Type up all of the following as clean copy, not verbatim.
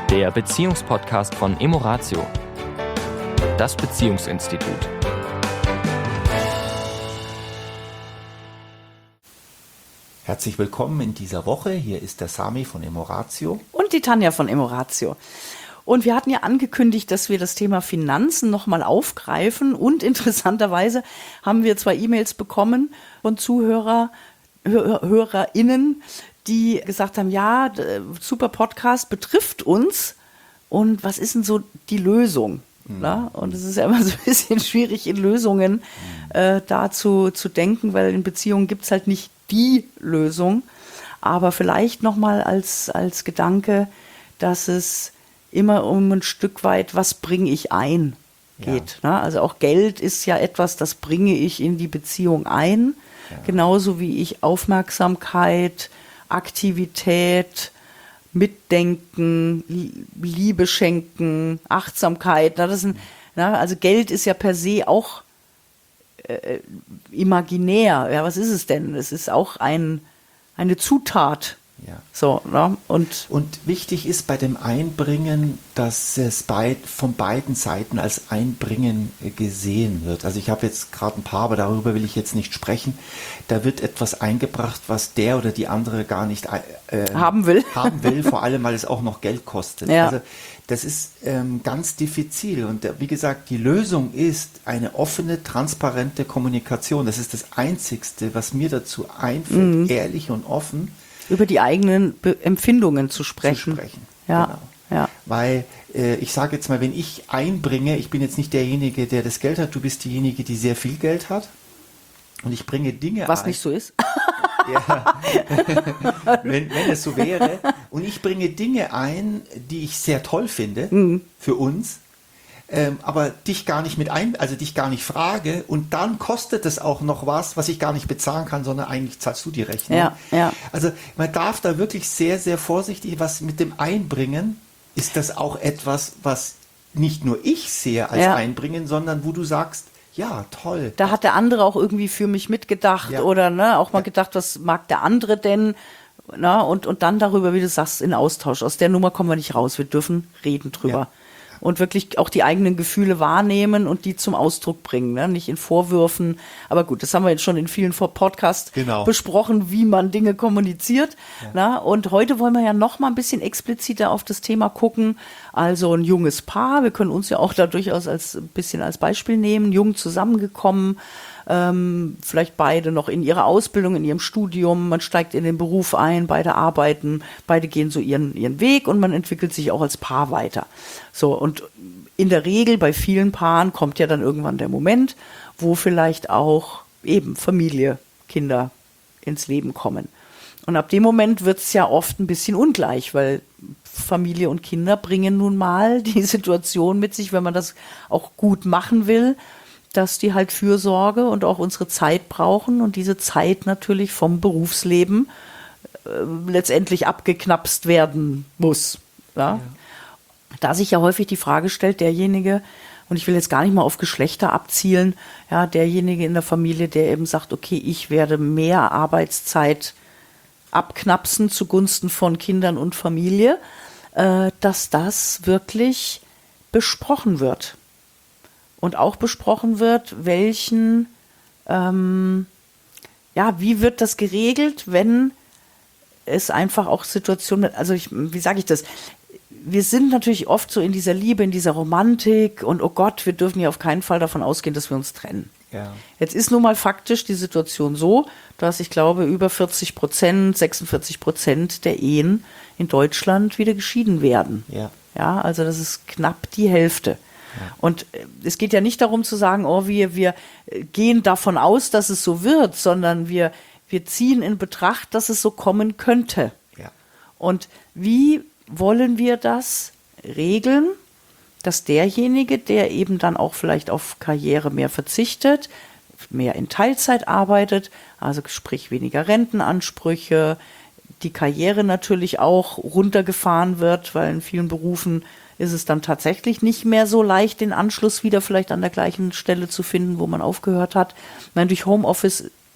der Beziehungspodcast von Emoratio, das Beziehungsinstitut. Herzlich willkommen in dieser Woche. Hier ist der Sami von Emoratio. Und die Tanja von Emoratio. Und wir hatten ja angekündigt, dass wir das Thema Finanzen nochmal aufgreifen. Und interessanterweise haben wir 2 E-Mails bekommen von HörerInnen, die gesagt haben, ja, super Podcast betrifft uns. Und was ist denn so die Lösung? Na? Und es ist ja immer so ein bisschen schwierig, in Lösungen dazu zu denken, weil in Beziehungen gibt es halt nicht die Lösung. Aber vielleicht nochmal als Gedanke, dass es immer um ein Stück weit, was bringe ich ein, geht. Ja. Ne? Also auch Geld ist ja etwas, das bringe ich in die Beziehung ein. Ja. Genauso wie ich Aufmerksamkeit, Aktivität, Mitdenken, Liebe schenken, Achtsamkeit. Also Geld ist ja per se auch imaginär. Ja, was ist es denn? Es ist auch eine Zutat. Ja. So, ne? Und wichtig ist bei dem Einbringen, dass es von beiden Seiten als Einbringen gesehen wird. Also ich habe jetzt gerade ein paar, aber darüber will ich jetzt nicht sprechen. Da wird etwas eingebracht, was der oder die andere gar nicht haben will, vor allem, weil es auch noch Geld kostet. Ja. Also das ist ganz diffizil. Und wie gesagt, die Lösung ist eine offene, transparente Kommunikation. Das ist das Einzigste, was mir dazu einfällt, ehrlich und offen über die eigenen Empfindungen zu sprechen. Ja, genau. Ja. Weil ich sage jetzt mal, wenn ich einbringe, ich bin jetzt nicht derjenige, der das Geld hat, du bist diejenige, die sehr viel Geld hat und ich bringe Dinge was nicht so ist. Ja, wenn es so wäre und ich bringe Dinge ein, die ich sehr toll finde für uns, aber dich gar nicht dich gar nicht frage und dann kostet es auch noch was ich gar nicht bezahlen kann, sondern eigentlich zahlst du die Rechnung. Ja, ja. Also man darf da wirklich sehr, sehr vorsichtig, was mit dem Einbringen ist das auch etwas, was nicht nur ich sehe als Einbringen, sondern wo du sagst, ja, toll. Da hat der andere auch irgendwie für mich mitgedacht oder auch mal gedacht, was mag der andere denn? Na, und dann darüber, wie du sagst, in Austausch. Aus der Nummer kommen wir nicht raus. Wir dürfen reden drüber. Ja. Und wirklich auch die eigenen Gefühle wahrnehmen und die zum Ausdruck bringen, ne? Nicht in Vorwürfen. Aber gut, das haben wir jetzt schon in vielen Podcasts besprochen, wie man Dinge kommuniziert. Ja. Na? Und heute wollen wir ja noch mal ein bisschen expliziter auf das Thema gucken. Also ein junges Paar, wir können uns ja auch da durchaus als Beispiel nehmen, jung zusammengekommen, vielleicht beide noch in ihrer Ausbildung, in ihrem Studium, man steigt in den Beruf ein, beide arbeiten, beide gehen so ihren Weg und man entwickelt sich auch als Paar weiter. So, und in der Regel bei vielen Paaren kommt ja dann irgendwann der Moment, wo vielleicht auch eben Familie, Kinder ins Leben kommen. Und ab dem Moment wird es ja oft ein bisschen ungleich, weil Familie und Kinder bringen nun mal die Situation mit sich, wenn man das auch gut machen will, dass die halt Fürsorge und auch unsere Zeit brauchen und diese Zeit natürlich vom Berufsleben letztendlich abgeknapst werden muss. Ja? Ja. Da sich ja häufig die Frage stellt, derjenige, und ich will jetzt gar nicht mal auf Geschlechter abzielen, ja, derjenige in der Familie, der eben sagt, okay, ich werde mehr Arbeitszeit abknapsen zugunsten von Kindern und Familie, dass das wirklich besprochen wird. Und auch besprochen wird, wie wird das geregelt, wenn es einfach auch Situationen, wie sage ich das? Wir sind natürlich oft so in dieser Liebe, in dieser Romantik und oh Gott, wir dürfen ja auf keinen Fall davon ausgehen, dass wir uns trennen. Ja. Jetzt ist nun mal faktisch die Situation so, dass ich glaube, über 46% der Ehen in Deutschland wieder geschieden werden. Ja. Ja, also das ist knapp die Hälfte. Ja. Und es geht ja nicht darum zu sagen, wir gehen davon aus, dass es so wird, sondern wir ziehen in Betracht, dass es so kommen könnte. Ja. Und wie wollen wir das regeln, dass derjenige, der eben dann auch vielleicht auf Karriere mehr verzichtet, mehr in Teilzeit arbeitet, also sprich weniger Rentenansprüche, die Karriere natürlich auch runtergefahren wird, weil in vielen Berufen ist es dann tatsächlich nicht mehr so leicht, den Anschluss wieder vielleicht an der gleichen Stelle zu finden, wo man aufgehört hat. Ich meine, durch Homeoffice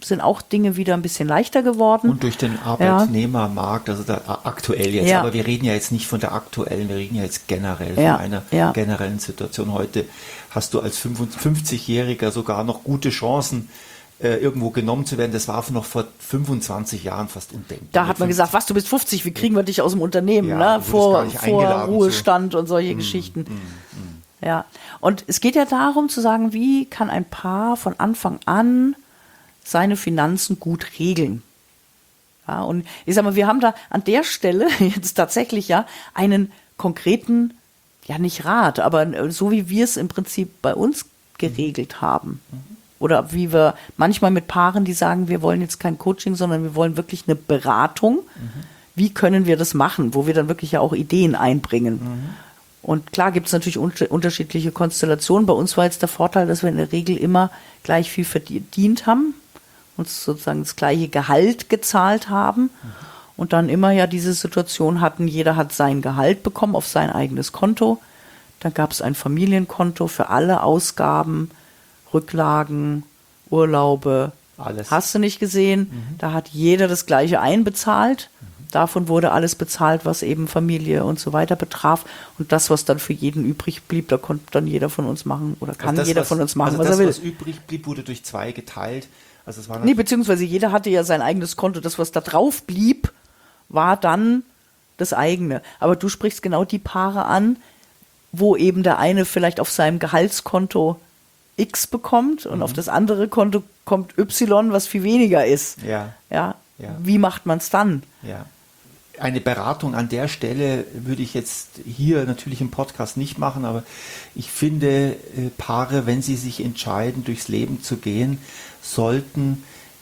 sind auch Dinge wieder ein bisschen leichter geworden. Und durch den Arbeitnehmermarkt, also aktuell jetzt, Ja. aber wir reden ja jetzt nicht von der aktuellen, wir reden ja jetzt generell Ja, von einer ja. generellen Situation. Heute hast du als 55-Jähriger sogar noch gute Chancen, irgendwo genommen zu werden. Das war noch vor 25 Jahren fast undenkbar. Da hat man gesagt, was, du bist 50, wie kriegen wir dich aus dem Unternehmen, Ja, ne? du wurdest vor gar nicht eingeladen Ruhestand und solche Geschichten. Ja, und es geht ja darum zu sagen, wie kann ein Paar von Anfang an seine Finanzen gut regeln. Ja, und ich sag mal, wir haben da an der Stelle jetzt tatsächlich ja einen konkreten, ja nicht Rat, aber so wie wir es im Prinzip bei uns geregelt haben. Oder wie wir manchmal mit Paaren, die sagen, wir wollen jetzt kein Coaching, sondern wir wollen wirklich eine Beratung. Wie können wir das machen, wo wir dann wirklich ja auch Ideen einbringen. Und klar gibt es natürlich unterschiedliche Konstellationen. Bei uns war jetzt der Vorteil, dass wir in der Regel immer gleich viel verdient haben, uns sozusagen das gleiche Gehalt gezahlt haben und dann immer ja diese Situation hatten, jeder hat sein Gehalt bekommen auf sein eigenes Konto. Dann gab es ein Familienkonto für alle Ausgaben, Rücklagen, Urlaube, Alles. hast du nicht gesehen. Da hat jeder das Gleiche einbezahlt. Davon wurde alles bezahlt, was eben Familie und so weiter betraf. Und das, was dann für jeden übrig blieb, da konnte dann jeder von uns machen oder kann jeder von uns machen, was er will. Was übrig blieb, wurde durch 2 geteilt. Also es war Nee, beziehungsweise jeder hatte ja sein eigenes Konto. Das, was da drauf blieb, war dann das eigene. Aber du sprichst genau die Paare an, wo eben der eine vielleicht auf seinem Gehaltskonto X bekommt und auf das andere Konto kommt Y, was viel weniger ist. Ja. Ja. Ja. Wie macht man es dann? Ja. Eine Beratung an der Stelle würde ich jetzt hier natürlich im Podcast nicht machen, aber ich finde, Paare, wenn sie sich entscheiden, durchs Leben zu gehen, sollten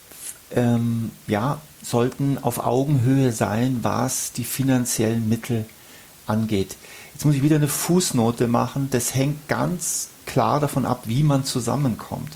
auf Augenhöhe sein, was die finanziellen Mittel angeht. Jetzt muss ich wieder eine Fußnote machen. Das hängt ganz klar davon ab, wie man zusammenkommt.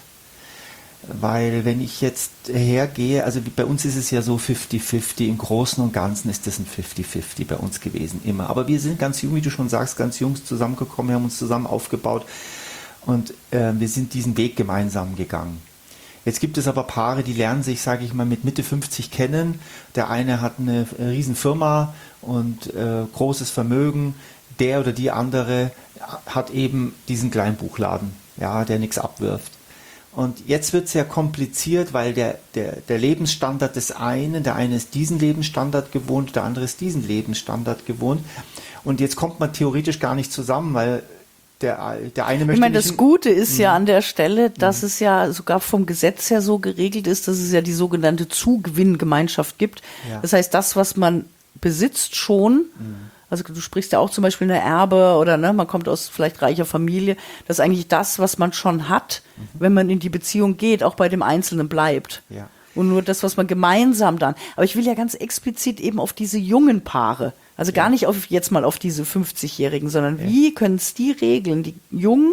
Weil wenn ich jetzt hergehe, also bei uns ist es ja so 50-50, im Großen und Ganzen ist das ein 50-50 bei uns gewesen, immer. Aber wir sind ganz jung, wie du schon sagst, ganz jung zusammengekommen, wir haben uns zusammen aufgebaut und wir sind diesen Weg gemeinsam gegangen. Jetzt gibt es aber Paare, die lernen sich, sage ich mal, mit Mitte 50 kennen. Der eine hat eine riesen Firma und großes Vermögen, der oder die andere hat eben diesen kleinen Buchladen, ja, der nichts abwirft. Und jetzt wird es sehr kompliziert, weil der Lebensstandard des einen, der eine ist diesen Lebensstandard gewohnt, der andere ist diesen Lebensstandard gewohnt. Und jetzt kommt man theoretisch gar nicht zusammen, weil der eine möchte. Ich meine, das Gute ist ja an der Stelle, dass es ja sogar vom Gesetz her so geregelt ist, dass es ja die sogenannte Zugewinngemeinschaft gibt. Ja. Das heißt, das, was man besitzt schon, also du sprichst ja auch zum Beispiel eine Erbe oder ne, man kommt aus vielleicht reicher Familie, dass eigentlich das, was man schon hat, wenn man in die Beziehung geht, auch bei dem Einzelnen bleibt. Ja. Und nur das, was man gemeinsam dann. Aber ich will ja ganz explizit eben auf diese jungen Paare, also gar nicht jetzt mal auf diese 50-Jährigen, sondern wie können es die regeln, die jungen,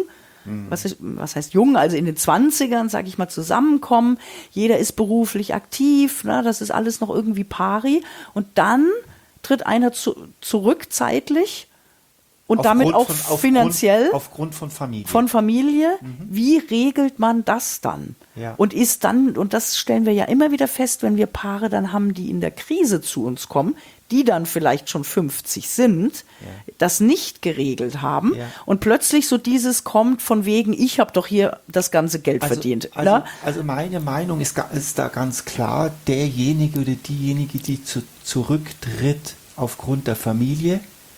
was heißt jung, also in den 20ern, sage ich mal, zusammenkommen, jeder ist beruflich aktiv, ne, das ist alles noch irgendwie pari und dann tritt einer zurück zeitlich und damit auch finanziell. Aufgrund von Familie. Von Familie. Wie regelt man das dann? Ja. Und ist dann, und das stellen wir ja immer wieder fest, wenn wir Paare dann haben, die in der Krise zu uns kommen, die dann vielleicht schon 50 sind, das nicht geregelt haben und plötzlich so dieses kommt von wegen, ich habe doch hier das ganze Geld verdient. Also meine Meinung ist da ganz klar, derjenige oder diejenige, die zurücktritt aufgrund der Familie,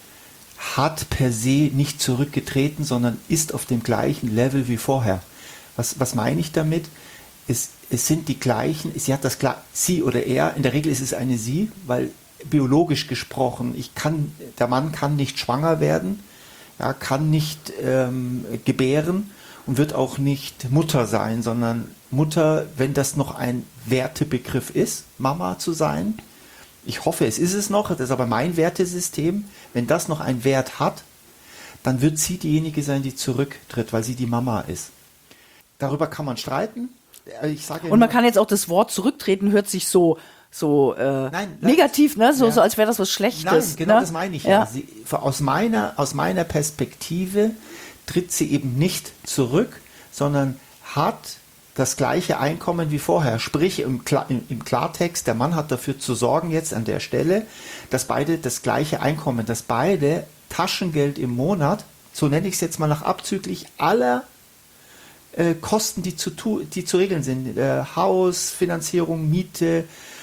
hat per se nicht zurückgetreten, sondern ist auf dem gleichen Level wie vorher. Was meine ich damit? Es sind die gleichen, sie oder er, in der Regel ist es eine sie, weil biologisch gesprochen, der Mann kann nicht schwanger werden, ja, kann nicht gebären und wird auch nicht Mutter sein, sondern Mutter, wenn das noch ein Wertebegriff ist, Mama zu sein. Ich hoffe, es ist es noch, das ist aber mein Wertesystem. Wenn das noch einen Wert hat, dann wird sie diejenige sein, die zurücktritt, weil sie die Mama ist. Darüber kann man streiten. Und man kann jetzt auch das Wort zurücktreten, hört sich so negativ, ne? So als wäre das was Schlechtes. Nein, genau, ne? Das meine ich ja. Aus meiner Perspektive tritt sie eben nicht zurück, sondern hat das gleiche Einkommen wie vorher. Sprich, im Klartext, der Mann hat dafür zu sorgen jetzt an der Stelle, dass beide das gleiche Einkommen, dass beide Taschengeld im Monat, so nenne ich es jetzt mal nach abzüglich aller Kosten, die zu regeln sind, Haus, Finanzierung, Miete,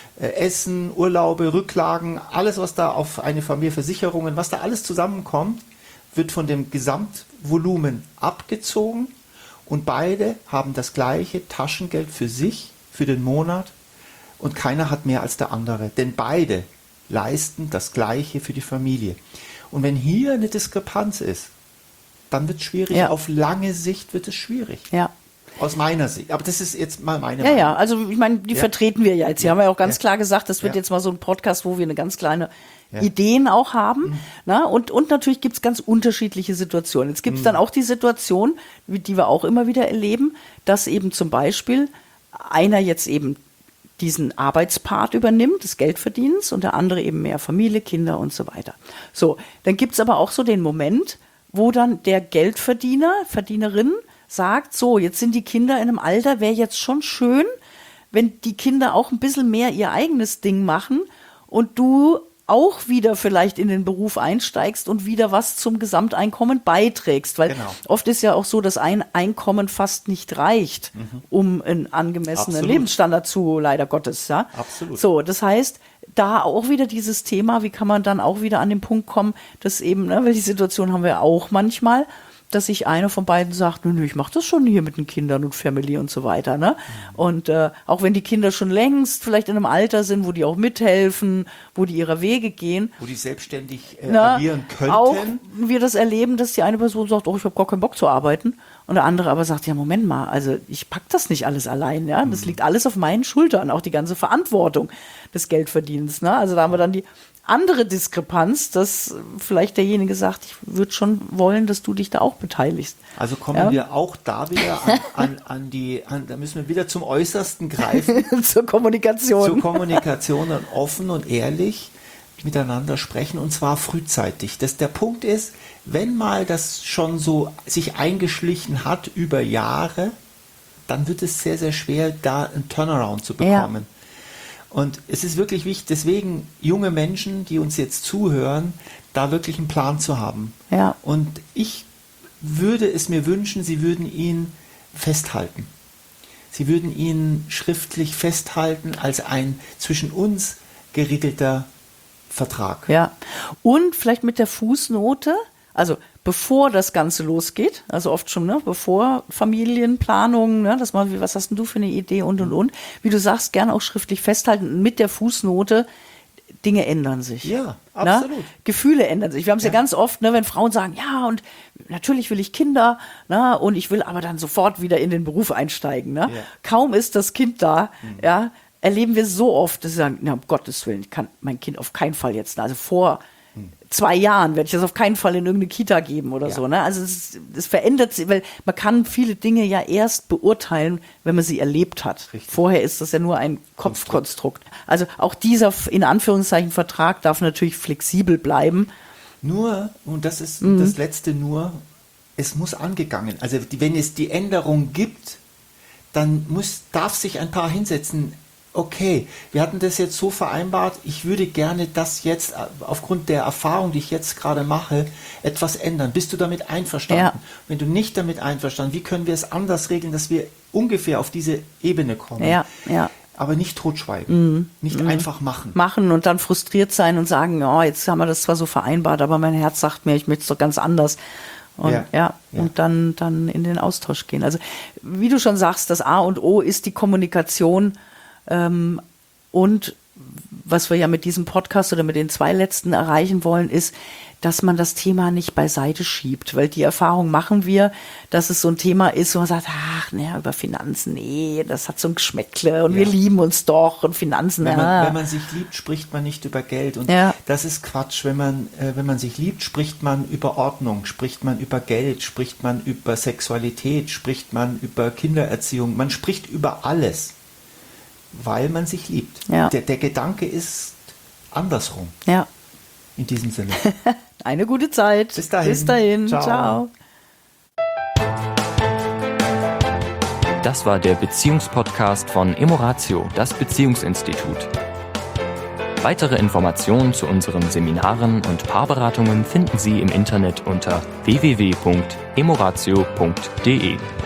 Essen, Urlaube, Rücklagen, alles, was da auf eine Familie, Versicherungen, was da alles zusammenkommt, wird von dem Gesamtvolumen abgezogen. Und beide haben das gleiche Taschengeld für sich, für den Monat, und keiner hat mehr als der andere. Denn beide leisten das Gleiche für die Familie. Und wenn hier eine Diskrepanz ist, dann wird es schwierig. Ja. Auf lange Sicht wird es schwierig. Ja. Aus meiner Sicht. Aber das ist jetzt mal meine Meinung. Ja, also ich meine, die vertreten wir ja jetzt. Sie haben ja auch ganz klar gesagt, das wird Ja. jetzt mal so ein Podcast, wo wir eine ganz kleine Ideen auch haben. Na? Und natürlich gibt es ganz unterschiedliche Situationen. Jetzt gibt es dann auch die Situation, die wir auch immer wieder erleben, dass eben zum Beispiel einer jetzt eben diesen Arbeitspart übernimmt, des Geldverdienens, und der andere eben mehr Familie, Kinder und so weiter. So, dann gibt es aber auch so den Moment, wo dann der Geldverdiener, Verdienerin sagt, so, jetzt sind die Kinder in einem Alter, wäre jetzt schon schön, wenn die Kinder auch ein bisschen mehr ihr eigenes Ding machen und du auch wieder vielleicht in den Beruf einsteigst und wieder was zum Gesamteinkommen beiträgst. Weil oft ist ja auch so, dass ein Einkommen fast nicht reicht, um einen angemessenen Lebensstandard zu, leider Gottes. Ja? Absolut. So, das heißt, da auch wieder dieses Thema, wie kann man dann auch wieder an den Punkt kommen, dass eben, ne, weil die Situation haben wir auch manchmal, dass sich einer von beiden sagt, nö, ich mache das schon hier mit den Kindern und Family und so weiter. Ne? Und auch wenn die Kinder schon längst vielleicht in einem Alter sind, wo die auch mithelfen, wo die ihrer Wege gehen. Wo die selbstständig Na, agieren könnten. Auch wir das erleben, dass die eine Person sagt, oh, ich habe gar keinen Bock zu arbeiten. Und der andere aber sagt, ja, Moment mal, also ich pack das nicht alles allein. Ja? Das liegt alles auf meinen Schultern, auch die ganze Verantwortung des Geldverdienens. Ne? Also da haben wir dann die andere Diskrepanz, dass vielleicht derjenige sagt, ich würde schon wollen, dass du dich da auch beteiligst. Also kommen wir auch da wieder da müssen wir wieder zum Äußersten greifen. Zur Kommunikation. Zur Kommunikation und offen und ehrlich miteinander sprechen, und zwar frühzeitig. Der Punkt ist, wenn mal das schon so sich eingeschlichen hat über Jahre, dann wird es sehr, sehr schwer, da einen Turnaround zu bekommen. Ja. Und es ist wirklich wichtig, deswegen junge Menschen, die uns jetzt zuhören, da wirklich einen Plan zu haben. Ja. Und ich würde es mir wünschen, Sie würden ihn festhalten. Sie würden ihn schriftlich festhalten als ein zwischen uns geregelter Vertrag. Ja. Und vielleicht mit der Fußnote, also bevor das Ganze losgeht, also oft schon, ne, bevor Familienplanung, ne, dass man, was hast denn du für eine Idee und. Wie du sagst, gerne auch schriftlich festhalten mit der Fußnote, Dinge ändern sich. Ja, absolut. Ne? Gefühle ändern sich. Wir haben es ja ganz oft, ne, wenn Frauen sagen, ja, und natürlich will ich Kinder, ne, und ich will aber dann sofort wieder in den Beruf einsteigen. Ne? Ja. Kaum ist das Kind da, ja, erleben wir so oft, dass sie sagen, na, um Gottes Willen, ich kann mein Kind auf keinen Fall jetzt, also vor 2 Jahren werde ich das auf keinen Fall in irgendeine Kita geben oder so. Ne? Also es verändert sich, weil man kann viele Dinge ja erst beurteilen, wenn man sie erlebt hat. Richtig. Vorher ist das ja nur ein Kopfkonstrukt. Also auch dieser, in Anführungszeichen, Vertrag darf natürlich flexibel bleiben. Nur, und das ist das letzte nur, es muss angegangen. Also wenn es die Änderung gibt, dann darf sich ein Paar hinsetzen. Okay, wir hatten das jetzt so vereinbart, ich würde gerne das jetzt aufgrund der Erfahrung, die ich jetzt gerade mache, etwas ändern. Bist du damit einverstanden? Ja. Wenn du nicht damit einverstanden, wie können wir es anders regeln, dass wir ungefähr auf diese Ebene kommen? Ja, ja. Aber nicht totschweigen, nicht einfach machen. Machen und dann frustriert sein und sagen, ja, jetzt haben wir das zwar so vereinbart, aber mein Herz sagt mir, ich möchte es doch ganz anders. Und und dann in den Austausch gehen. Also wie du schon sagst, das A und O ist die Kommunikation. Und was wir ja mit diesem Podcast oder mit den 2 letzten erreichen wollen, ist, dass man das Thema nicht beiseite schiebt, weil die Erfahrung machen wir, dass es so ein Thema ist, wo man sagt, ach, naja, über Finanzen, nee, das hat so ein Geschmäckle und wir lieben uns doch und Finanzen, wenn man sich liebt, spricht man nicht über Geld, und das ist Quatsch. Wenn man sich liebt, spricht man über Ordnung, spricht man über Geld, spricht man über Sexualität, spricht man über Kindererziehung, man spricht über alles. Weil man sich liebt. Ja. Der Gedanke ist andersrum. Ja. In diesem Sinne. Eine gute Zeit. Bis dahin. Bis dahin. Ciao. Ciao. Das war der Beziehungspodcast von Emoratio, das Beziehungsinstitut. Weitere Informationen zu unseren Seminaren und Paarberatungen finden Sie im Internet unter www.emoratio.de.